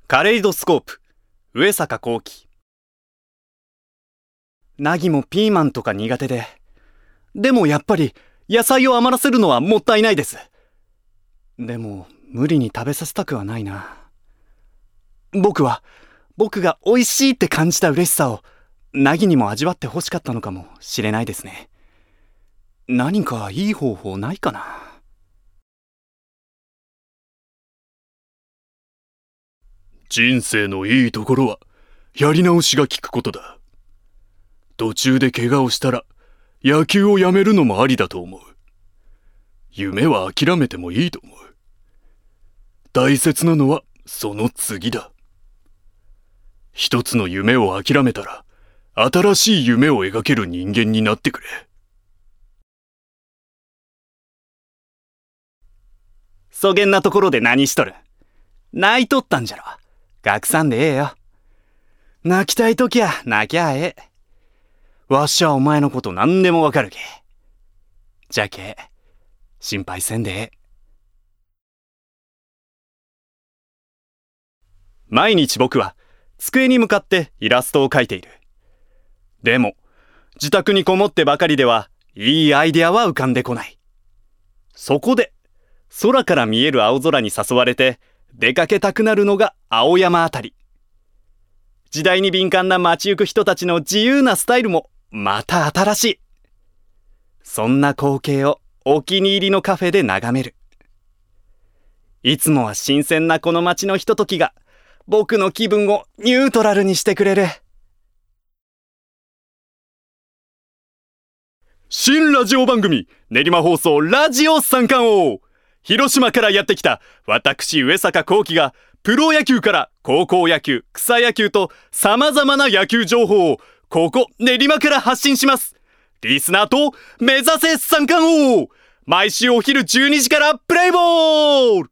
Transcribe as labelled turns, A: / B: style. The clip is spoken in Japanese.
A: カレイドスコープ上坂幸輝。ナギもピーマンとか苦手でもやっぱり野菜を余らせるのはもったいないです。でも無理に食べさせたくはないな。僕が美味しいって感じた嬉しさをナギにも味わってほしかったのかもしれないですね。何かいい方法ないかな。
B: 人生のいいところはやり直しが効くことだ。途中で怪我をしたら野球をやめるのもありだと思う。夢は諦めてもいいと思う。大切なのはその次だ。一つの夢を諦めたら新しい夢を描ける人間になってくれ。
A: そげんなところで何しとる。泣いとったんじゃろ。学さんでええよ。泣きたいときは泣きゃええ。わしはお前のこと何でもわかるけ。じゃけ心配せんでええ。毎日僕は机に向かってイラストを描いている。でも自宅にこもってばかりではいいアイデアは浮かんでこない。そこで空から見える青空に誘われて出かけたくなるのが青山あたり。時代に敏感な街行く人たちの自由なスタイルもまた新しい。そんな光景をお気に入りのカフェで眺める。いつもは新鮮なこの街のひとときが僕の気分をニュートラルにしてくれる。新ラジオ番組練馬放送ラジオ三冠王。広島からやってきた私上坂幸輝がプロ野球から高校野球、草野球と様々な野球情報をここ練馬から発信します。リスナーと目指せ三冠王。毎週お昼12時からプレイボール。